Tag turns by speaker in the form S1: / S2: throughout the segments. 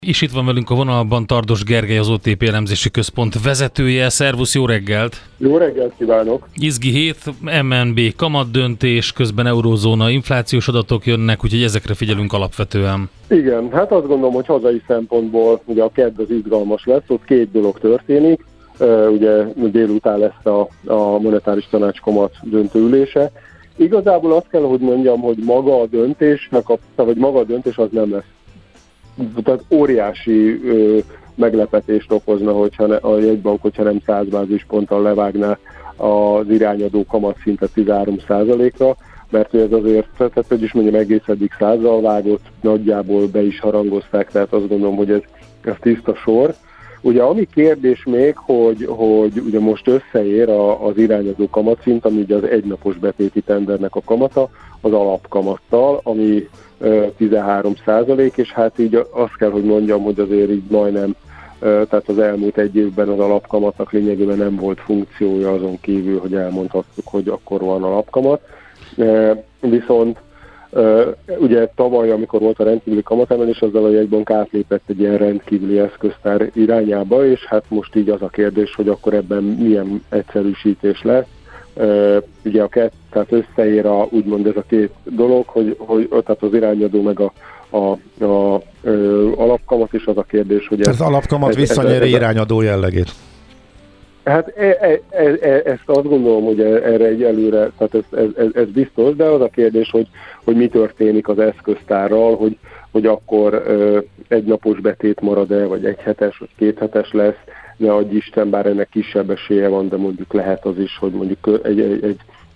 S1: És itt van velünk a vonalban Tardos Gergely, az OTP elemzési központ vezetője. Szervusz, jó reggelt!
S2: Jó reggelt kívánok!
S1: Izgi hét, MNB kamatdöntés, közben eurózóna inflációs adatok jönnek, úgyhogy ezekre figyelünk alapvetően.
S2: Igen, hát azt gondolom, hogy hazai szempontból ugye a kedd az izgalmas lesz, ott két dolog történik. Ugye délután lesz a monetáris tanács kamat döntőülése. Igazából azt kell, hogy mondjam, hogy maga a döntés az nem lesz. Tehát óriási meglepetést okozna, hogyha a jegybank, hogyha nem 100 bázisponttal levágná az irányadó kamatszintet 13%-ra, mert ez azért, tehát hogy is mondjam, egész eddig 100-zal vágott, nagyjából be is harangozták, tehát azt gondolom, hogy ez tiszta sor. Ugye ami kérdés még, hogy ugye most összeér az irányadó kamatszint, ami ugye az egynapos betéti tendernek a kamata, az alapkamattal, ami 13%, és hát így azt kell, hogy mondjam, hogy azért így majdnem, tehát az elmúlt egy évben az alapkamatnak lényegében nem volt funkciója azon kívül, hogy elmondhattuk, hogy akkor van alapkamat. Viszont ugye tavaly, amikor volt a rendkívüli kamatemelés, azzal a jegybank átlépett egy ilyen rendkívüli eszköztár irányába, és hát most így az a kérdés, hogy akkor ebben milyen egyszerűsítés lesz. Ugye tehát összeér úgymond ez a két dolog, hogy tehát az irányadó meg a alapkamat, és az a kérdés, hogy
S3: az alapkamat visszanyeri irányadó jellegét.
S2: Hát ezt azt gondolom, hogy erre egy előre, tehát ez biztos, de az a kérdés, hogy mi történik az eszköztárral, hogy akkor egynapos betét marad-e, vagy egyhetes, vagy kéthetes lesz, ne adj Isten, bár ennek kisebb esélye van, de mondjuk lehet az is, hogy mondjuk egy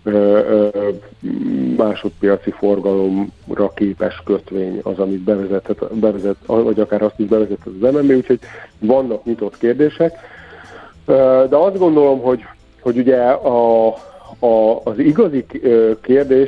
S2: másodpiaci forgalomra képes kötvény az, amit bevezet, vagy akár azt is bevezetett az MNB, úgyhogy vannak nyitott kérdések. De azt gondolom, hogy ugye az igazi kérdés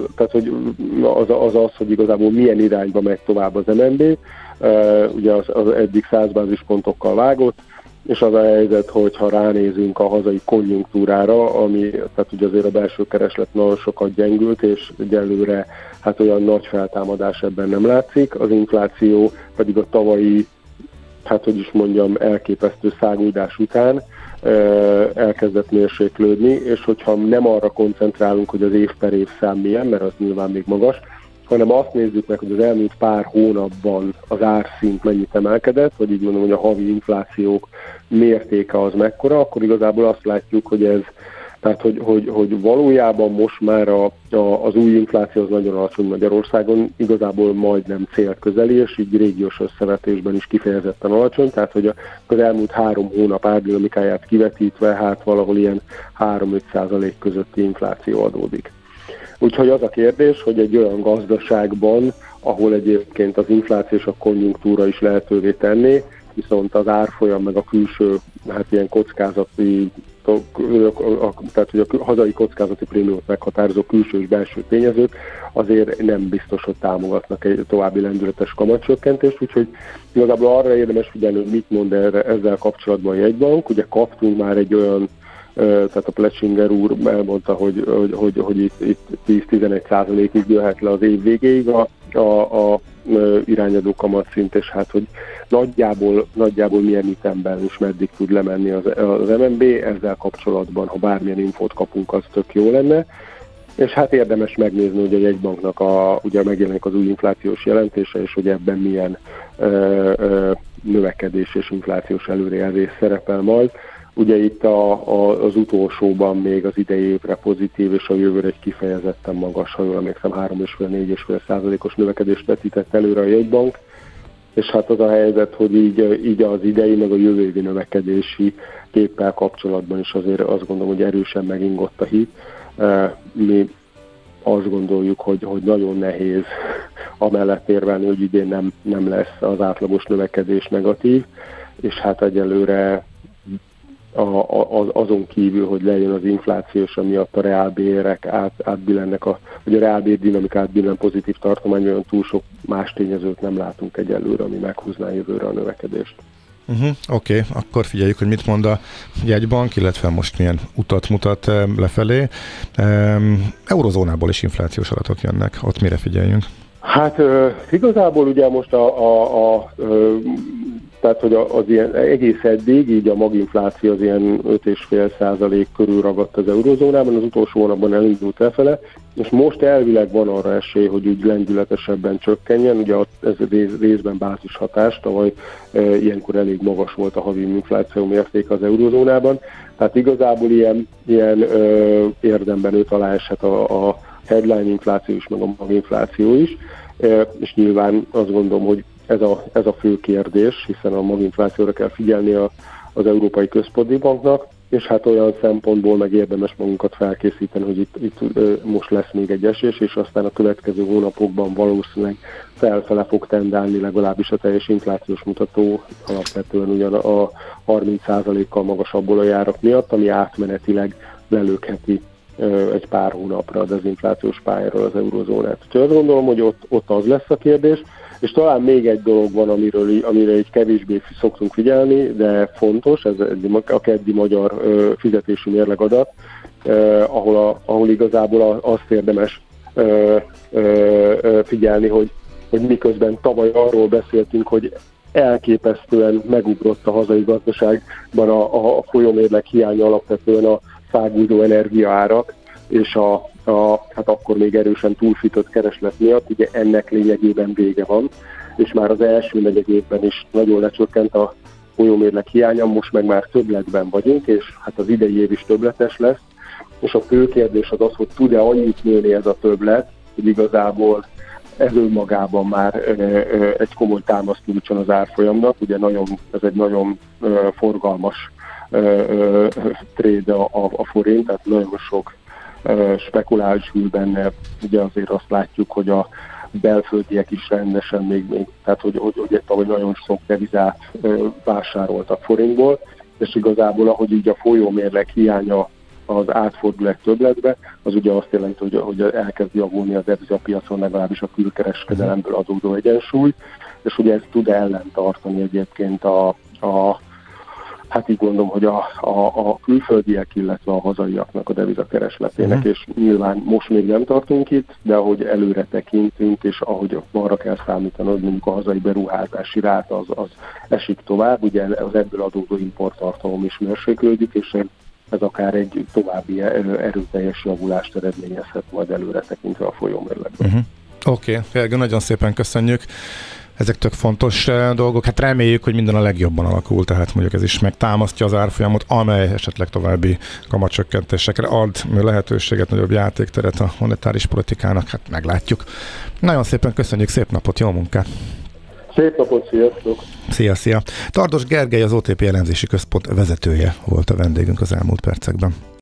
S2: az, hogy igazából milyen irányba megy tovább az MNB. Ugye az eddig 100 bázispontokkal vágott, és az a helyzet, hogyha ránézünk a hazai konjunktúrára, tehát ugye azért a belső kereslet nagyon sokat gyengült, és egyelőre hát olyan nagy feltámadás ebben nem látszik. Az infláció pedig a tavalyi, hát hogy is mondjam, elképesztő száguldás után elkezdett mérséklődni, és hogyha nem arra koncentrálunk, hogy az év per év szám milyen, mert az nyilván még magas, hanem azt nézzük meg, hogy az elmúlt pár hónapban az árszint mennyit emelkedett, vagy így mondom, hogy a havi inflációk mértéke az mekkora, akkor igazából azt látjuk, hogy ez, tehát hogy valójában most már az új infláció az nagyon alacsony Magyarországon, igazából majdnem célközeli, és így régiós összevetésben is kifejezetten alacsony, tehát hogy az elmúlt 3 hónap árdinamikáját kivetítve, hát valahol ilyen 3-5% közötti infláció adódik. Úgyhogy az a kérdés, hogy egy olyan gazdaságban, ahol egyébként az infláció és a konjunktúra is lehetővé tenné, viszont az árfolyam meg a külső, hát ilyen kockázati, tehát hogy a hazai kockázati prémiumot meghatározó külső és belső tényezők azért nem biztos, hogy támogatnak egy további lendületes kamatcsökkentést, úgyhogy igazából arra érdemes figyelni, hogy mit mond ezzel kapcsolatban a jegybank. Ugye kaptunk már egy olyan, tehát a Plessinger úr elmondta, hogy itt 10-11%-ig jöhet le az év végéig a irányadó kamatszint, és hát hogy nagyjából milyen ütemben és meddig tud lemenni az MNB, ezzel kapcsolatban, ha bármilyen infót kapunk, az tök jó lenne. És hát érdemes megnézni, hogy a jegybanknak ugye megjelenik az új inflációs jelentése, és hogy ebben milyen növekedés és inflációs előrejelzés szerepel majd. Ugye itt az utolsóban még az idei évre pozitív, és a jövőre egy kifejezetten magas, ha jól emlékszem, 3,5-4,5%-os növekedést vetített előre a jegybank, és hát az a helyzet, hogy így az idei, meg a jövő évi növekedési képpel kapcsolatban is azért azt gondolom, hogy erősen megingott a hit. Mi azt gondoljuk, hogy nagyon nehéz amellett érvelni, hogy idén nem lesz az átlagos növekedés negatív, és hát egyelőre azon kívül, hogy lejön az infláció, és amiatt a reálbérek átbillennek, vagy a reálbér dinamika átbillen pozitív tartomány, olyan túl sok más tényezőt nem látunk egyelőre, ami meghúzná jövőre a növekedést.
S3: Oké, akkor figyeljük, hogy mit mond a jegybank, illetve most milyen utat mutat lefelé. Eurozónából is inflációs adatok jönnek, ott mire figyeljünk?
S2: Hát igazából ugye most tehát, hogy az ilyen egész eddig, így a maginfláció az ilyen 5,5% körül ragadt az eurozónában, az utolsó hónapban elindult elfele, és most elvileg van arra esély, hogy úgy lendületesebben csökkenjen, ugye ez részben bázishatás, tavaly ilyenkor elég magas volt a havi infláció mértéke az eurozónában, tehát igazából ilyen érdemben őt alá eshet a headline infláció is, meg a maginfláció is, és nyilván azt gondolom, hogy ez a fő kérdés, hiszen a maginflációra kell figyelni az Európai Központi Banknak, és hát olyan szempontból meg érdemes magunkat felkészíteni, hogy itt most lesz még egy esés, és aztán a következő hónapokban valószínűleg felfele fog tendálni legalábbis a teljes inflációs mutató, alapvetően ugyan a 30%-kal magasabb olajárak miatt, ami átmenetileg lelökheti egy pár hónapra a dezinflációs pályáról az eurozónát. Úgyhogy azt gondolom, hogy ott az lesz a kérdés, és talán még egy dolog van, amire egy kevésbé szoktunk figyelni, de fontos, ez a keddi magyar fizetési mérlegadat, ahol igazából azt érdemes figyelni, hogy miközben tavaly arról beszéltünk, hogy elképesztően megugrott a hazai gazdaságban a folyómérleg hiánya, alapvetően a száguldó energiaárak, és hát akkor még erősen túlfűtött kereslet miatt, ugye ennek lényegében vége van, és már az első negyed évben is nagyon lecsökkent a folyómérleg hiánya, most meg már többletben vagyunk, és hát az idei év is többletes lesz, és a fő kérdés az, hogy tud-e annyit nőni ez a többlet, hogy igazából ez önmagában már egy komoly támasztócson az árfolyamnak, ugye ez egy nagyon forgalmas trade a forint, tehát nagyon sok spekulálás hűl benne, ugye azért azt látjuk, hogy a belföldiek is rendesen még tehát hogy nagyon sok devizát vásároltak forintból, és igazából ahogy így a folyómérleg hiánya az átfordul egy többletbe, az ugye azt jelenti, hogy elkezd javulni a devizapiacon legalábbis a külkereskedelemből adódó egyensúly, és ugye ez tud ellentartani egyébként hát így gondolom, hogy a külföldiek, illetve a hazaiaknak a devizakeresletének, és nyilván most még nem tartunk itt, de ahogy előre tekintünk, és ahogy arra kell számítani, hogy mondjuk a hazai beruházási ráta az esik tovább, ugye az ebből adódó importtartalom is mérséklődik, és ez akár egy további erőteljes javulást eredményezhet majd előre tekintve a folyómérlegben.
S3: Oké, Gergő, nagyon szépen köszönjük. Ezek tök fontos dolgok. Hát reméljük, hogy minden a legjobban alakul, tehát mondjuk ez is megtámasztja az árfolyamot, amely esetleg további kamatcsökkentésekre ad lehetőséget, nagyobb játékteret a monetáris politikának, hát meglátjuk. Nagyon szépen köszönjük, szép napot, jó munkát!
S2: Szép napot, sziasztok!
S3: Szia! Tardos Gergely, az OTP elemzési központ vezetője volt a vendégünk az elmúlt percekben.